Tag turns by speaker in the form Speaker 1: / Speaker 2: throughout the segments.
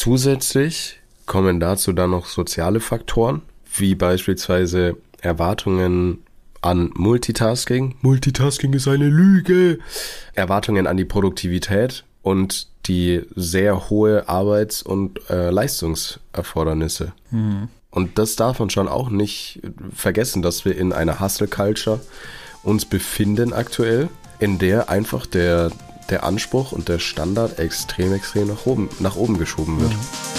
Speaker 1: Zusätzlich kommen dazu dann noch soziale Faktoren, wie beispielsweise Erwartungen an Multitasking. Multitasking ist eine Lüge. Erwartungen an die Produktivität und die sehr hohe Arbeits- und Leistungserfordernisse. Und das darf man schon auch nicht vergessen, dass wir in einer Hustle-Culture uns befinden aktuell, in der einfach der Anspruch und der Standard extrem nach oben geschoben wird.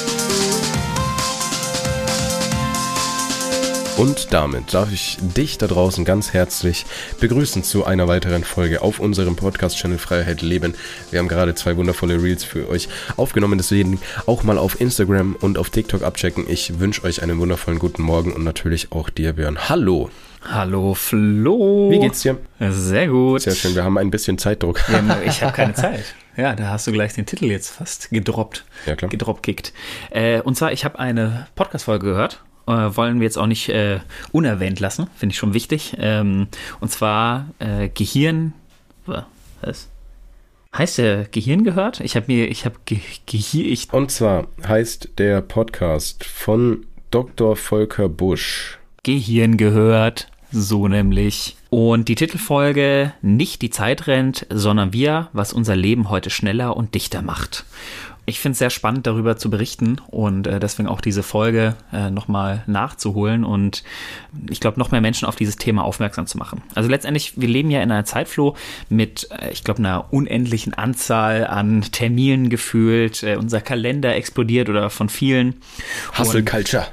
Speaker 1: Und damit darf ich dich da draußen ganz herzlich begrüßen zu einer weiteren Folge auf unserem Podcast-Channel Freiheit Leben. Wir haben gerade 2 wundervolle Reels für euch aufgenommen, deswegen auch mal auf Instagram und auf TikTok abchecken. Ich wünsche euch einen wundervollen guten Morgen und natürlich auch dir, Björn. Hallo!
Speaker 2: Hallo Flo!
Speaker 1: Wie geht's dir?
Speaker 2: Sehr gut.
Speaker 1: Sehr schön, wir haben ein bisschen Zeitdruck.
Speaker 2: Ja, ich habe keine Zeit. Ja, da hast du gleich den Titel jetzt fast gedroppt.
Speaker 1: Ja, klar.
Speaker 2: Gedropkickt. Und zwar, ich habe eine Podcast-Folge gehört. Wollen wir jetzt auch nicht unerwähnt lassen, finde ich schon wichtig. Und zwar Gehirn. Was? Heißt der Gehirn gehört?
Speaker 1: Und zwar heißt der Podcast von Dr. Volker Busch
Speaker 2: Gehirn gehört, so nämlich. Und die Titelfolge: Nicht die Zeit rennt, sondern wir, was unser Leben heute schneller und dichter macht. Ich finde es sehr spannend, darüber zu berichten und deswegen auch diese Folge nochmal nachzuholen und ich glaube, noch mehr Menschen auf dieses Thema aufmerksam zu machen. Also letztendlich, wir leben ja in einer Zeit, Flo, mit, ich glaube, einer unendlichen Anzahl an Terminen gefühlt. Unser Kalender explodiert oder von vielen.
Speaker 1: Hustle Culture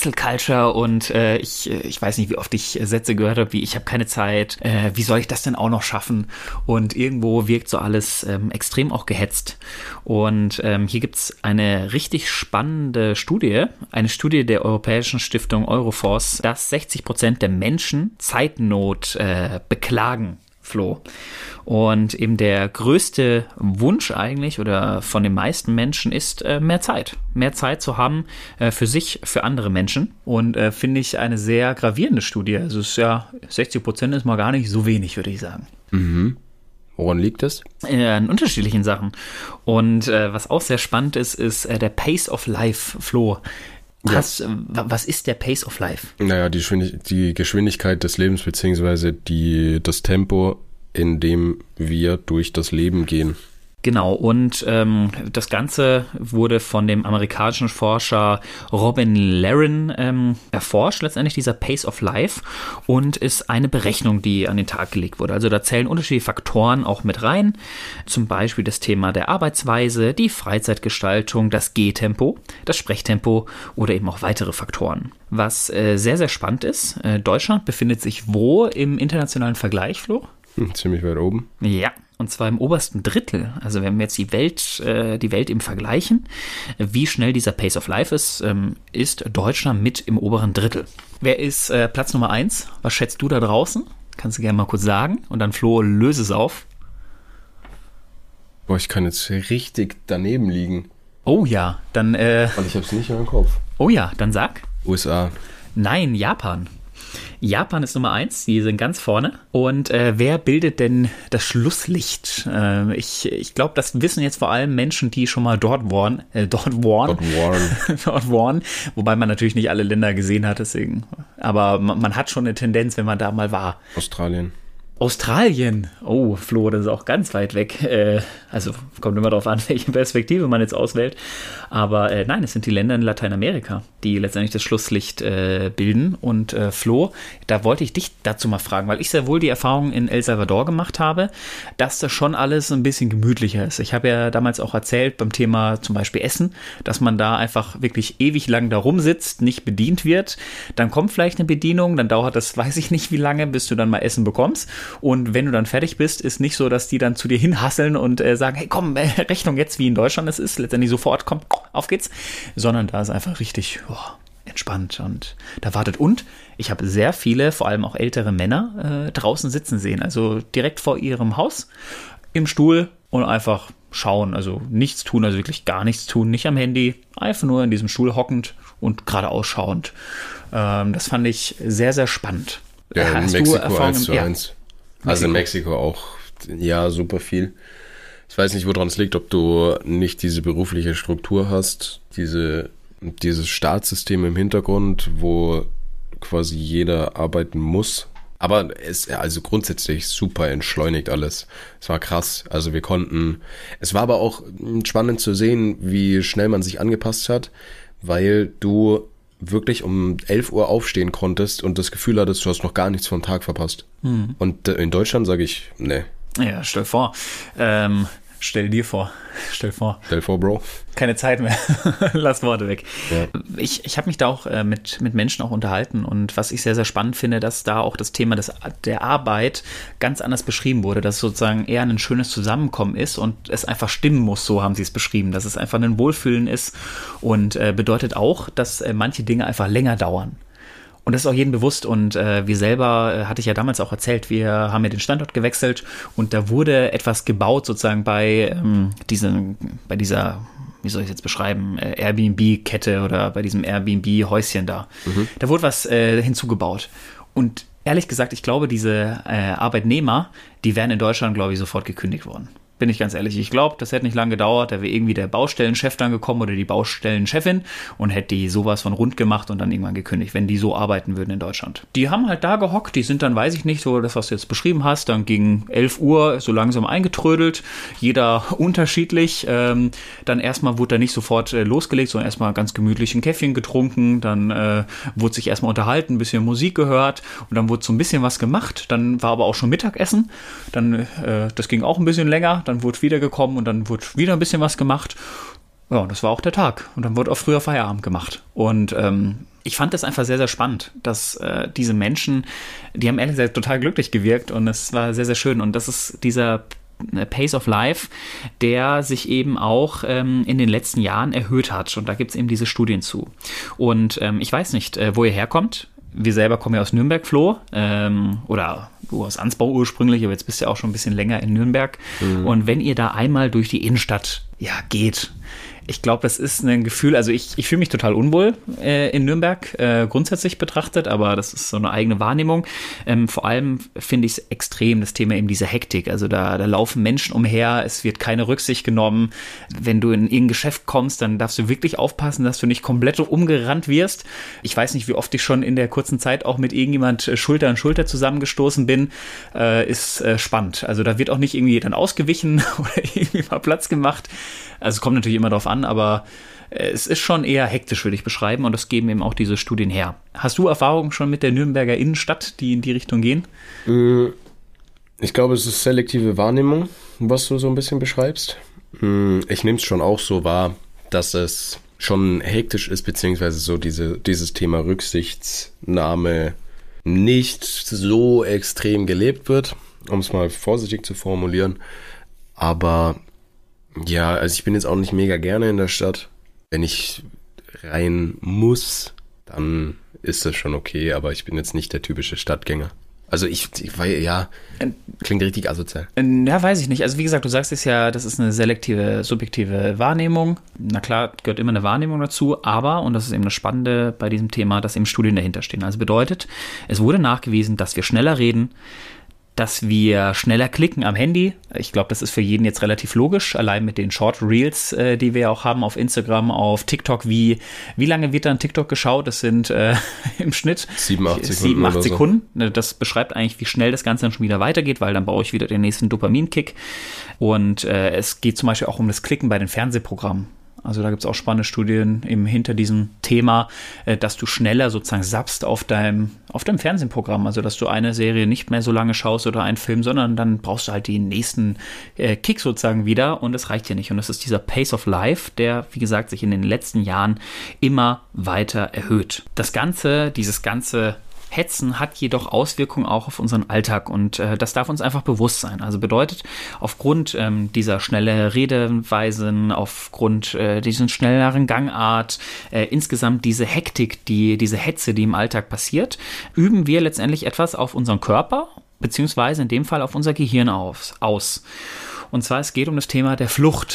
Speaker 2: und ich weiß nicht, wie oft ich Sätze gehört habe, wie ich habe keine Zeit, wie soll ich das denn auch noch schaffen? Und irgendwo wirkt so alles extrem auch gehetzt. Und hier gibt's eine richtig spannende Studie, eine Studie der Europäischen Stiftung Euroforce, dass 60% der Menschen Zeitnot beklagen. Flo. Und eben der größte Wunsch eigentlich oder von den meisten Menschen ist mehr Zeit. Mehr Zeit zu haben für sich, für andere Menschen. Und finde ich eine sehr gravierende Studie. Also es ist ja 60% ist mal gar nicht so wenig, würde ich sagen.
Speaker 1: Mhm. Woran liegt das?
Speaker 2: In unterschiedlichen Sachen. Und was auch sehr spannend ist der Pace of Life, Flo. Was ist der Pace of Life?
Speaker 1: Naja, die Geschwindigkeit des Lebens beziehungsweise das Tempo, in dem wir durch das Leben gehen.
Speaker 2: Genau, und das Ganze wurde von dem amerikanischen Forscher Robin Laron erforscht, letztendlich dieser Pace of Life, und ist eine Berechnung, die an den Tag gelegt wurde. Also da zählen unterschiedliche Faktoren auch mit rein, zum Beispiel das Thema der Arbeitsweise, die Freizeitgestaltung, das Gehtempo, das Sprechtempo oder eben auch weitere Faktoren. Was sehr, sehr spannend ist, Deutschland befindet sich wo im internationalen Vergleich, Flo?
Speaker 1: Ziemlich weit oben.
Speaker 2: Ja. Und zwar im obersten Drittel. Also wenn wir jetzt die Welt eben vergleichen, wie schnell dieser Pace of Life ist Deutschland mit im oberen Drittel. Wer ist Platz Nummer 1? Was schätzt du da draußen? Kannst du gerne mal kurz sagen. Und dann, Flo, löse es auf.
Speaker 1: Boah, ich kann jetzt richtig daneben liegen.
Speaker 2: Oh ja, dann...
Speaker 1: Und ich hab's nicht mehr im Kopf.
Speaker 2: Oh ja, dann sag.
Speaker 1: USA.
Speaker 2: Nein, Japan. Japan ist Nummer 1, die sind ganz vorne. Und wer bildet denn das Schlusslicht? Ich glaube, das wissen jetzt vor allem Menschen, die schon mal dort waren. Wobei man natürlich nicht alle Länder gesehen hat, deswegen. Aber man hat schon eine Tendenz, wenn man da mal war. Australien. Oh, Flo, das ist auch ganz weit weg. Also kommt immer darauf an, welche Perspektive man jetzt auswählt. Aber nein, es sind die Länder in Lateinamerika, die letztendlich das Schlusslicht bilden. Und Flo, da wollte ich dich dazu mal fragen, weil ich sehr wohl die Erfahrung in El Salvador gemacht habe, dass das schon alles ein bisschen gemütlicher ist. Ich habe ja damals auch erzählt beim Thema zum Beispiel Essen, dass man da einfach wirklich ewig lang da rumsitzt, nicht bedient wird. Dann kommt vielleicht eine Bedienung, dann dauert das, weiß ich nicht wie lange, bis du dann mal Essen bekommst. Und wenn du dann fertig bist, ist nicht so, dass die dann zu dir hinhasseln und sagen, hey komm, Rechnung jetzt, wie in Deutschland es ist, letztendlich sofort, komm, auf geht's, sondern da ist einfach richtig entspannt und da wartet. Und ich habe sehr viele, vor allem auch ältere Männer draußen sitzen sehen, also direkt vor ihrem Haus im Stuhl und einfach schauen, also nichts tun, also wirklich gar nichts tun, nicht am Handy, einfach nur in diesem Stuhl hockend und geradeaus schauend. Das fand ich sehr, sehr spannend.
Speaker 1: Ja, in Mexiko 1:1. Also in Mexiko auch, ja, super viel. Ich weiß nicht, woran es liegt, ob du nicht diese berufliche Struktur hast, dieses Staatssystem im Hintergrund, wo quasi jeder arbeiten muss. Aber also grundsätzlich super entschleunigt alles. Es war krass. Also es war aber auch spannend zu sehen, wie schnell man sich angepasst hat, weil du wirklich um 11 Uhr aufstehen konntest und das Gefühl hattest, du hast noch gar nichts vom Tag verpasst. Mhm. Und in Deutschland sage ich, nee.
Speaker 2: Ja, stell vor. Stell vor,
Speaker 1: Bro.
Speaker 2: Keine Zeit mehr. Lass Worte weg.
Speaker 1: Ja.
Speaker 2: Ich habe mich da auch mit Menschen auch unterhalten und was ich sehr, sehr spannend finde, dass da auch das Thema der Arbeit ganz anders beschrieben wurde, dass es sozusagen eher ein schönes Zusammenkommen ist und es einfach stimmen muss, so haben sie es beschrieben, dass es einfach ein Wohlfühlen ist und bedeutet auch, dass manche Dinge einfach länger dauern. Und das ist auch jedem bewusst und wir selber, hatte ich ja damals auch erzählt, wir haben ja den Standort gewechselt und da wurde etwas gebaut sozusagen bei dieser, wie soll ich es jetzt beschreiben, Airbnb-Kette oder bei diesem Airbnb-Häuschen da. Mhm. Da wurde was hinzugebaut und ehrlich gesagt, ich glaube, diese Arbeitnehmer, die wären in Deutschland, glaube ich, sofort gekündigt worden. Bin ich ganz ehrlich. Ich glaube, das hätte nicht lange gedauert. Da wäre irgendwie der Baustellenchef dann gekommen oder die Baustellenchefin und hätte die sowas von rund gemacht und dann irgendwann gekündigt, wenn die so arbeiten würden in Deutschland. Die haben halt da gehockt. Die sind dann, weiß ich nicht, so das, was du jetzt beschrieben hast, dann gegen 11 Uhr so langsam eingetrödelt. Jeder unterschiedlich. Dann erstmal wurde da nicht sofort losgelegt, sondern erstmal ganz gemütlich ein Käffchen getrunken. Dann wurde sich erstmal unterhalten, ein bisschen Musik gehört und dann wurde so ein bisschen was gemacht. Dann war aber auch schon Mittagessen. Dann, das ging auch ein bisschen länger. Dann wurde wieder gekommen und dann wurde wieder ein bisschen was gemacht. Ja, und das war auch der Tag. Und dann wurde auch früher Feierabend gemacht. Und ich fand das einfach sehr, sehr spannend, dass diese Menschen, die haben ehrlich gesagt total glücklich gewirkt und es war sehr, sehr schön. Und das ist dieser Pace of Life, der sich eben auch in den letzten Jahren erhöht hat. Und da gibt es eben diese Studien zu. Und ich weiß nicht, wo ihr herkommt. Wir selber kommen ja aus Nürnberg, Flo, oder du aus Ansbau ursprünglich, aber jetzt bist du ja auch schon ein bisschen länger in Nürnberg. Mhm. Und wenn ihr da einmal durch die Innenstadt geht, ich glaube, das ist ein Gefühl, also ich fühle mich total unwohl in Nürnberg, grundsätzlich betrachtet, aber das ist so eine eigene Wahrnehmung. Vor allem finde ich es extrem, das Thema eben diese Hektik. Also da laufen Menschen umher, es wird keine Rücksicht genommen. Wenn du in irgendein Geschäft kommst, dann darfst du wirklich aufpassen, dass du nicht komplett umgerannt wirst. Ich weiß nicht, wie oft ich schon in der kurzen Zeit auch mit irgendjemand Schulter an Schulter zusammengestoßen bin. Ist spannend. Also da wird auch nicht irgendwie dann ausgewichen oder irgendwie mal Platz gemacht. Also es kommt natürlich immer darauf an, aber es ist schon eher hektisch, würde ich beschreiben, und das geben eben auch diese Studien her. Hast du Erfahrungen schon mit der Nürnberger Innenstadt, die in die Richtung gehen?
Speaker 1: Ich glaube, es ist selektive Wahrnehmung, was du so ein bisschen beschreibst. Ich nehme es schon auch so wahr, dass es schon hektisch ist, beziehungsweise so dieses Thema Rücksichtnahme nicht so extrem gelebt wird, um es mal vorsichtig zu formulieren. Aber ja, also ich bin jetzt auch nicht mega gerne in der Stadt. Wenn ich rein muss, dann ist das schon okay, aber ich bin jetzt nicht der typische Stadtgänger. Also ich klingt richtig asozial.
Speaker 2: Ja, weiß ich nicht. Also wie gesagt, du sagst es ja, das ist eine selektive, subjektive Wahrnehmung. Na klar, gehört immer eine Wahrnehmung dazu, aber, und das ist eben das Spannende bei diesem Thema, dass eben Studien dahinter stehen. Also bedeutet, es wurde nachgewiesen, dass wir schneller reden, dass wir schneller klicken am Handy. Ich glaube, das ist für jeden jetzt relativ logisch, allein mit den Short Reels, die wir auch haben auf Instagram, auf TikTok. Wie lange wird dann TikTok geschaut? Das sind im Schnitt
Speaker 1: 7, 8
Speaker 2: Sekunden. Das beschreibt eigentlich, wie schnell das Ganze dann schon wieder weitergeht, weil dann brauche ich wieder den nächsten Dopaminkick. Und es geht zum Beispiel auch um das Klicken bei den Fernsehprogrammen. Also da gibt es auch spannende Studien eben hinter diesem Thema, dass du schneller sozusagen zappst auf deinem Fernsehprogramm. Also dass du eine Serie nicht mehr so lange schaust oder einen Film, sondern dann brauchst du halt den nächsten Kick sozusagen wieder und das reicht dir nicht. Und das ist dieser Pace of Life, der, wie gesagt, sich in den letzten Jahren immer weiter erhöht. Dieses ganze Hetzen hat jedoch Auswirkungen auch auf unseren Alltag und das darf uns einfach bewusst sein. Also bedeutet, aufgrund dieser schnellen Redeweisen, aufgrund diesen schnelleren Gangart, insgesamt diese Hektik, diese Hetze, die im Alltag passiert, üben wir letztendlich etwas auf unseren Körper, beziehungsweise in dem Fall auf unser Gehirn aus. Und zwar, es geht um das Thema der Flucht.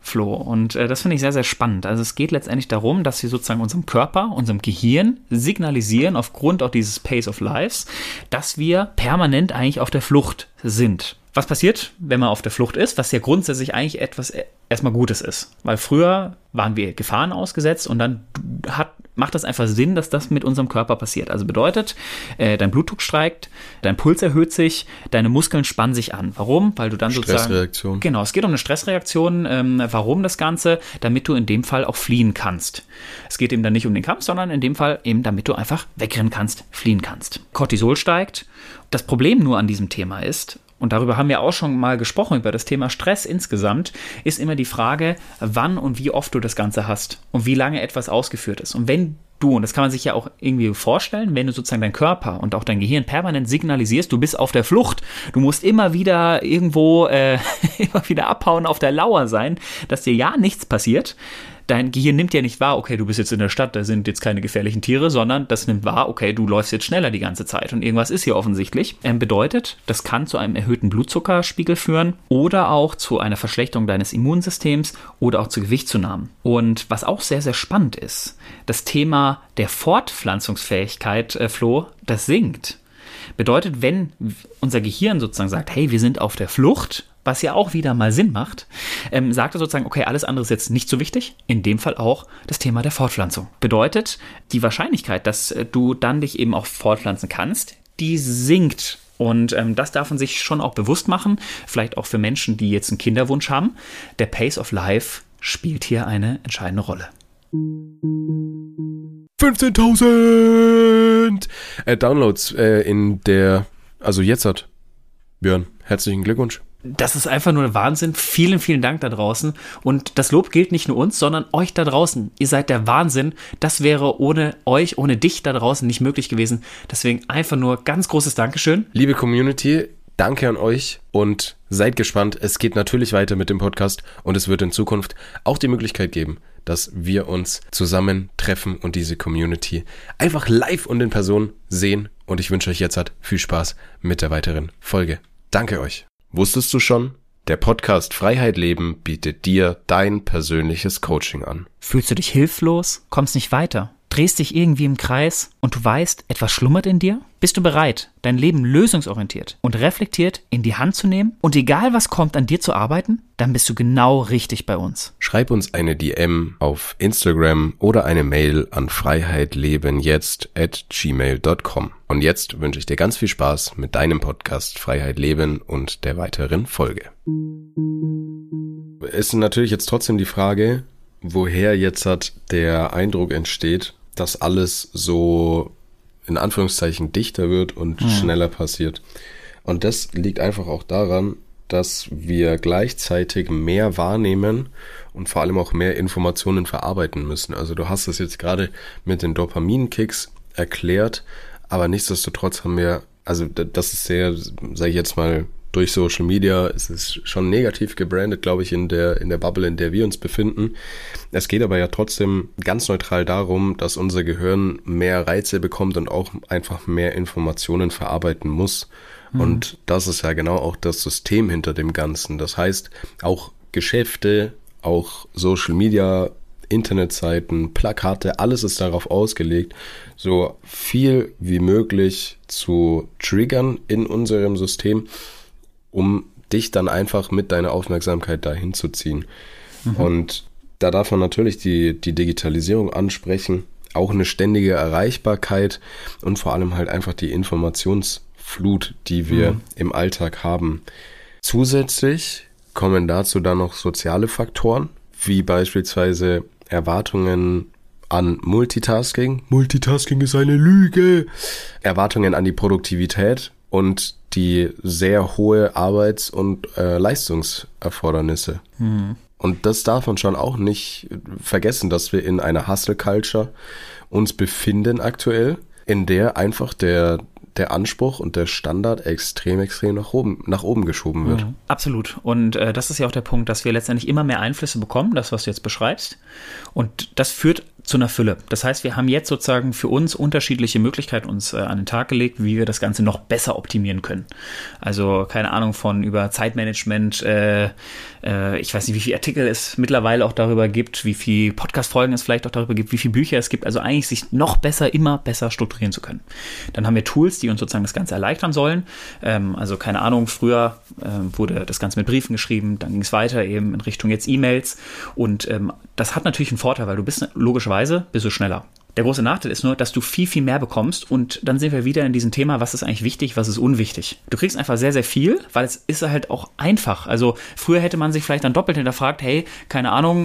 Speaker 2: Flo. Und das finde ich sehr, sehr spannend. Also es geht letztendlich darum, dass wir sozusagen unserem Körper, unserem Gehirn signalisieren, aufgrund auch dieses Pace of Lives, dass wir permanent eigentlich auf der Flucht sind. Was passiert, wenn man auf der Flucht ist, was ja grundsätzlich eigentlich etwas erstmal Gutes ist? Weil früher waren wir Gefahren ausgesetzt und dann macht das einfach Sinn, dass das mit unserem Körper passiert. Also bedeutet, dein Blutdruck steigt, dein Puls erhöht sich, deine Muskeln spannen sich an. Warum? Weil du dann
Speaker 1: Stressreaktion.
Speaker 2: Genau, es geht um eine Stressreaktion. Warum das Ganze? Damit du in dem Fall auch fliehen kannst. Es geht eben dann nicht um den Kampf, sondern in dem Fall eben, damit du einfach wegrennen kannst, fliehen kannst. Cortisol steigt. Das Problem nur an diesem Thema ist, und darüber haben wir auch schon mal gesprochen, über das Thema Stress insgesamt, ist immer die Frage, wann und wie oft du das Ganze hast und wie lange etwas ausgeführt ist. Und wenn du, und das kann man sich ja auch irgendwie vorstellen, wenn du sozusagen deinen Körper und auch dein Gehirn permanent signalisierst, du bist auf der Flucht, du musst immer wieder irgendwo immer wieder abhauen, auf der Lauer sein, dass dir ja nichts passiert. Dein Gehirn nimmt ja nicht wahr, okay, du bist jetzt in der Stadt, da sind jetzt keine gefährlichen Tiere, sondern das nimmt wahr, okay, du läufst jetzt schneller die ganze Zeit und irgendwas ist hier offensichtlich. Bedeutet, das kann zu einem erhöhten Blutzuckerspiegel führen oder auch zu einer Verschlechterung deines Immunsystems oder auch zu Gewichtszunahmen. Und was auch sehr, sehr spannend ist, das Thema der Fortpflanzungsfähigkeit, Flo, das sinkt. Bedeutet, wenn unser Gehirn sozusagen sagt, hey, wir sind auf der Flucht, was ja auch wieder mal Sinn macht, sagt er sozusagen, okay, alles andere ist jetzt nicht so wichtig, in dem Fall auch das Thema der Fortpflanzung. Bedeutet, die Wahrscheinlichkeit, dass du dann dich eben auch fortpflanzen kannst, die sinkt. Und das darf man sich schon auch bewusst machen, vielleicht auch für Menschen, die jetzt einen Kinderwunsch haben. Der Pace of Life spielt hier eine entscheidende Rolle.
Speaker 1: 15.000 Downloads also jetzt hat Björn, herzlichen Glückwunsch.
Speaker 2: Das ist einfach nur Wahnsinn. Vielen, vielen Dank da draußen. Und das Lob gilt nicht nur uns, sondern euch da draußen. Ihr seid der Wahnsinn. Das wäre ohne euch, ohne dich da draußen nicht möglich gewesen. Deswegen einfach nur ganz großes Dankeschön.
Speaker 1: Liebe Community, danke an euch und seid gespannt. Es geht natürlich weiter mit dem Podcast und es wird in Zukunft auch die Möglichkeit geben, dass wir uns zusammen treffen und diese Community einfach live und in Person sehen. Und ich wünsche euch jetzt viel Spaß mit der weiteren Folge. Danke euch. Wusstest du schon? Der Podcast Freiheit Leben bietet dir dein persönliches Coaching an.
Speaker 2: Fühlst du dich hilflos? Kommst nicht weiter? Drehst dich irgendwie im Kreis und du weißt, etwas schlummert in dir? Bist du bereit, dein Leben lösungsorientiert und reflektiert in die Hand zu nehmen und egal was kommt, an dir zu arbeiten? Dann bist du genau richtig bei uns.
Speaker 1: Schreib uns eine DM auf Instagram oder eine Mail an freiheitlebenjetzt@gmail.com. Und jetzt wünsche ich dir ganz viel Spaß mit deinem Podcast Freiheit Leben und der weiteren Folge. Es ist natürlich jetzt trotzdem die Frage, woher jetzt der Eindruck entsteht, dass alles so in Anführungszeichen dichter wird und schneller passiert. Und das liegt einfach auch daran, dass wir gleichzeitig mehr wahrnehmen und vor allem auch mehr Informationen verarbeiten müssen. Also du hast es jetzt gerade mit den Dopaminkicks erklärt, aber nichtsdestotrotz haben wir, also das ist sehr, sage ich jetzt mal, durch Social Media ist es schon negativ gebrandet, glaube ich, in der Bubble, in der wir uns befinden. Es geht aber ja trotzdem ganz neutral darum, dass unser Gehirn mehr Reize bekommt und auch einfach mehr Informationen verarbeiten muss. Und das ist ja genau auch das System hinter dem Ganzen. Das heißt, auch Geschäfte, auch Social Media, Internetseiten, Plakate, alles ist darauf ausgelegt, so viel wie möglich zu triggern in unserem System, um dich dann einfach mit deiner Aufmerksamkeit dahin zu ziehen. Und da darf man natürlich die Digitalisierung ansprechen, auch eine ständige Erreichbarkeit und vor allem halt einfach die Informationsflut, die wir im Alltag haben. Zusätzlich kommen dazu dann noch soziale Faktoren, wie beispielsweise Erwartungen an Multitasking. Multitasking ist eine Lüge. Erwartungen an die Produktivität und die sehr hohe Arbeits- und Leistungserfordernisse. Und das darf man schon auch nicht vergessen, dass wir in einer Hustle-Culture uns befinden aktuell, in der einfach der Anspruch und der Standard extrem nach oben geschoben wird.
Speaker 2: Absolut. Und das ist ja auch der Punkt, dass wir letztendlich immer mehr Einflüsse bekommen, das, was du jetzt beschreibst. Und das führt zu einer Fülle. Das heißt, wir haben jetzt sozusagen für uns unterschiedliche Möglichkeiten uns an den Tag gelegt, wie wir das Ganze noch besser optimieren können. Also keine Ahnung von über Zeitmanagement, ich weiß nicht, wie viele Artikel es mittlerweile auch darüber gibt, wie viele Podcast-Folgen es vielleicht auch darüber gibt, wie viele Bücher es gibt, also eigentlich sich noch besser, immer besser strukturieren zu können. Dann haben wir Tools, die uns sozusagen das Ganze erleichtern sollen. Also keine Ahnung, früher wurde das Ganze mit Briefen geschrieben, dann ging es weiter eben in Richtung jetzt E-Mails und das hat natürlich einen Vorteil, weil du bist logischerweise schneller. Der große Nachteil ist nur, dass du viel, viel mehr bekommst und dann sind wir wieder in diesem Thema, was ist eigentlich wichtig, was ist unwichtig. Du kriegst einfach sehr, sehr viel, weil es ist halt auch einfach. Also früher hätte man sich vielleicht dann doppelt hinterfragt, hey, keine Ahnung,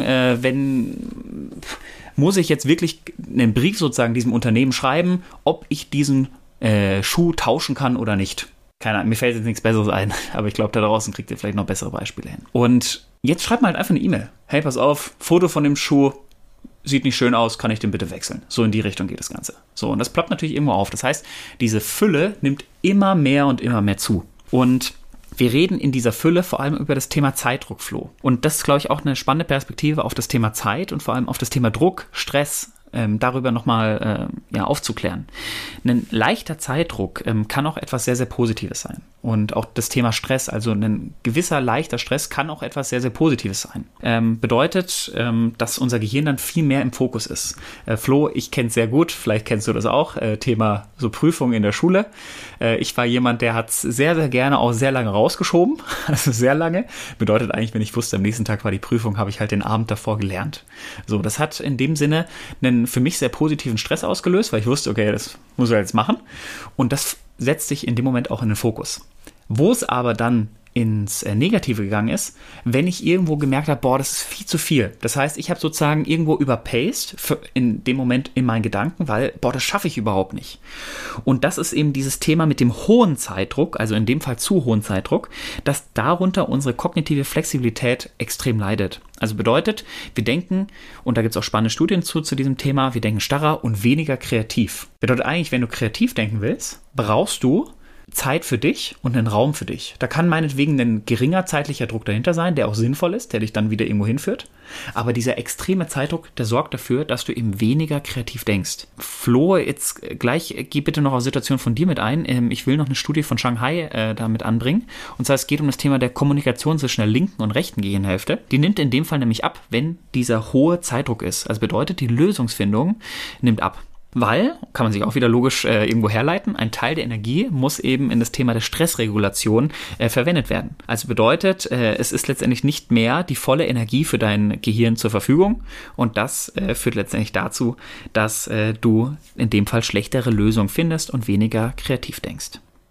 Speaker 2: muss ich jetzt wirklich einen Brief sozusagen diesem Unternehmen schreiben, ob ich diesen Schuh tauschen kann oder nicht. Keine Ahnung, mir fällt jetzt nichts Besseres ein, aber ich glaube, da draußen kriegt ihr vielleicht noch bessere Beispiele hin. Und jetzt schreibt mal halt einfach eine E-Mail. Hey, pass auf, Foto von dem Schuh, sieht nicht schön aus, kann ich den bitte wechseln? So in die Richtung geht das Ganze. So, und das ploppt natürlich irgendwo auf. Das heißt, diese Fülle nimmt immer mehr und immer mehr zu. Und wir reden in dieser Fülle vor allem über das Thema Zeitdruck, Flo. Und das ist, glaube ich, auch eine spannende Perspektive auf das Thema Zeit und vor allem auf das Thema Druck, Stress, darüber nochmal aufzuklären. Ein leichter Zeitdruck kann auch etwas sehr, sehr Positives sein. Und auch das Thema Stress, also ein gewisser leichter Stress kann auch etwas sehr, sehr Positives sein. Bedeutet, dass unser Gehirn dann viel mehr im Fokus ist. Flo, ich kenne es sehr gut, vielleicht kennst du das auch, Thema so Prüfungen in der Schule. Ich war jemand, der hat es sehr, sehr gerne auch sehr lange rausgeschoben, also sehr lange. Bedeutet eigentlich, wenn ich wusste, am nächsten Tag war die Prüfung, habe ich halt den Abend davor gelernt. So, das hat in dem Sinne einen für mich sehr positiven Stress ausgelöst, weil ich wusste, okay, das muss er jetzt machen. Und das setzt sich in dem Moment auch in den Fokus. Wo es aber dann ins Negative gegangen ist, wenn ich irgendwo gemerkt habe, boah, das ist viel zu viel. Das heißt, ich habe sozusagen irgendwo überpaced in dem Moment in meinen Gedanken, weil, boah, das schaffe ich überhaupt nicht. Und das ist eben dieses Thema mit dem hohen Zeitdruck, also in dem Fall zu hohen Zeitdruck, dass darunter unsere kognitive Flexibilität extrem leidet. Also bedeutet, wir denken, und da gibt es auch spannende Studien zu diesem Thema, wir denken starrer und weniger kreativ. Bedeutet eigentlich, wenn du kreativ denken willst, brauchst du Zeit für dich und einen Raum für dich. Da kann meinetwegen ein geringer zeitlicher Druck dahinter sein, der auch sinnvoll ist, der dich dann wieder irgendwo hinführt. Aber dieser extreme Zeitdruck, der sorgt dafür, dass du eben weniger kreativ denkst. Flo, jetzt gleich geh bitte noch eine Situation von dir mit ein. Ich will noch eine Studie von Shanghai damit anbringen. Und zwar, es geht um das Thema der Kommunikation zwischen der linken und rechten Gehirnhälfte. Die nimmt in dem Fall nämlich ab, wenn dieser hohe Zeitdruck ist. Also bedeutet, die Lösungsfindung nimmt ab. Weil, kann man sich auch wieder logisch irgendwo herleiten, ein Teil der Energie muss eben in das Thema der Stressregulation verwendet werden. Also bedeutet, es ist letztendlich nicht mehr die volle Energie für dein Gehirn zur Verfügung und das führt letztendlich dazu, dass du in dem Fall schlechtere Lösungen findest und weniger kreativ denkst.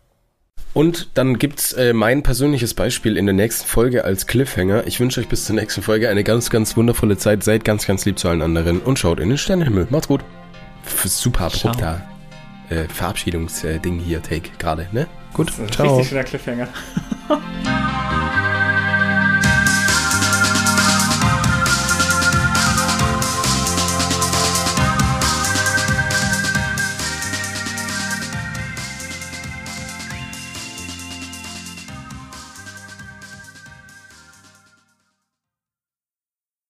Speaker 1: Und dann gibt's mein persönliches Beispiel in der nächsten Folge als Cliffhanger. Ich wünsche euch bis zur nächsten Folge eine ganz, ganz wundervolle Zeit. Seid ganz, ganz lieb zu allen anderen und schaut in den Sternenhimmel. Macht's gut. Super abrupter Verabschiedungsding hier, Take gerade, ne? Gut,
Speaker 2: ciao. Richtig schöner Cliffhanger.